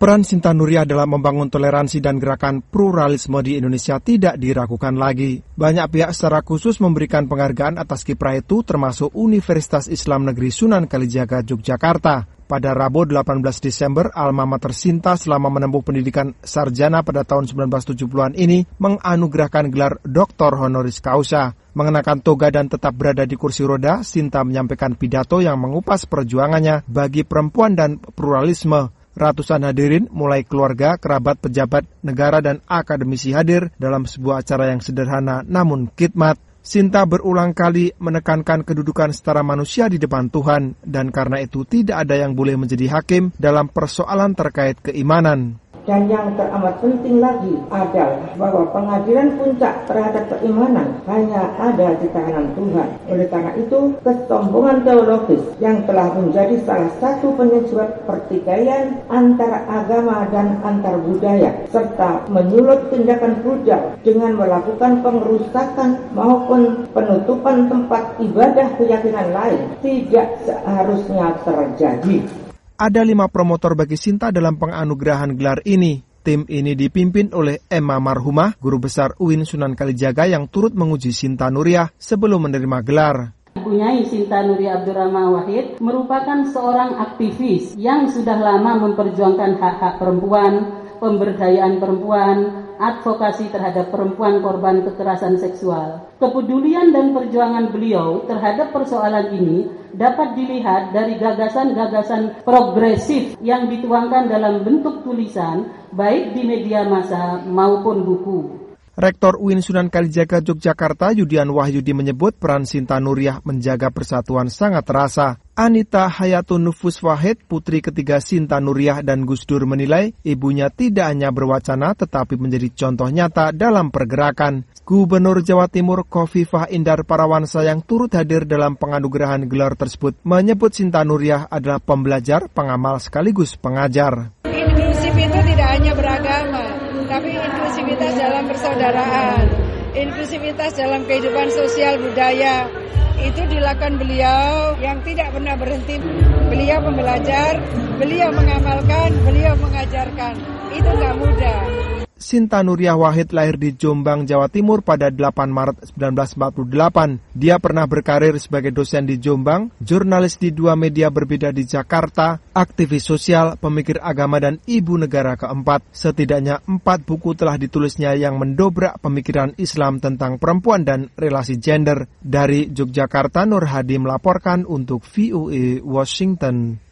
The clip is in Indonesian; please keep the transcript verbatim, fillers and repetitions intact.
Peran Sinta Nuriyah dalam membangun toleransi dan gerakan pluralisme di Indonesia tidak diragukan lagi. Banyak pihak secara khusus memberikan penghargaan atas kiprah itu, termasuk Universitas Islam Negeri Sunan Kalijaga, Yogyakarta. Pada Rabu delapan belas Desember, alma mater Sinta selama menempuh pendidikan sarjana pada tahun sembilan belas tujuh puluhan ini menganugerahkan gelar Doktor Honoris Causa. Mengenakan toga dan tetap berada di kursi roda, Sinta menyampaikan pidato yang mengupas perjuangannya bagi perempuan dan pluralisme. Ratusan hadirin, mulai keluarga, kerabat, pejabat, negara, dan akademisi hadir dalam sebuah acara yang sederhana namun khidmat. Sinta berulang kali menekankan kedudukan setara manusia di depan Tuhan, dan karena itu tidak ada yang boleh menjadi hakim dalam persoalan terkait keimanan. Dan yang teramat penting lagi adalah bahwa pengadilan puncak terhadap keimanan hanya ada di tangan Tuhan. Oleh karena itu, kesombongan teologis yang telah menjadi salah satu penyebab pertikaian antara agama dan antar budaya, serta menyulut tindakan brutal dengan melakukan pengerusakan maupun penutupan tempat ibadah keyakinan lain, tidak seharusnya terjadi. Ada lima promotor bagi Sinta dalam penganugerahan gelar ini. Tim ini dipimpin oleh Emma Marhumah, guru besar U I N Sunan Kalijaga yang turut menguji Sinta Nuriyah sebelum menerima gelar. Ibunya Sinta Nuriyah Abdurrahman Wahid merupakan seorang aktivis yang sudah lama memperjuangkan hak-hak perempuan, pemberdayaan perempuan, advokasi terhadap perempuan korban kekerasan seksual. Kepedulian dan perjuangan beliau terhadap persoalan ini dapat dilihat dari gagasan-gagasan progresif yang dituangkan dalam bentuk tulisan, baik di media massa maupun buku. Rektor U I N Sunan Kalijaga Yogyakarta Yudian Wahyudi menyebut peran Sinta Nuriyah menjaga persatuan sangat terasa. Anita Hayatun Nufus Wahid, putri ketiga Sinta Nuriyah dan Gus Dur, menilai ibunya tidak hanya berwacana tetapi menjadi contoh nyata dalam pergerakan. Gubernur Jawa Timur Khofifah Indar Parawansa yang turut hadir dalam penganugerahan gelar tersebut menyebut Sinta Nuriyah adalah pembelajar, pengamal sekaligus pengajar. Inklusif itu tidak hanya beragama, tapi inklusivitas dalam persaudaraan, inklusivitas dalam kehidupan sosial budaya. Itu dilakukan beliau yang tidak pernah berhenti. Beliau pembelajar, beliau mengamalkan, beliau mengajarkan. Itu nggak mudah. Sinta Nuriyah Wahid lahir di Jombang, Jawa Timur pada delapan Maret sembilan belas empat puluh delapan. Dia pernah berkarir sebagai dosen di Jombang, jurnalis di dua media berbeda di Jakarta, aktivis sosial, pemikir agama, dan ibu negara keempat. Setidaknya empat buku telah ditulisnya yang mendobrak pemikiran Islam tentang perempuan dan relasi gender. Dari Yogyakarta, Nur Hadi melaporkan untuk V O A Washington.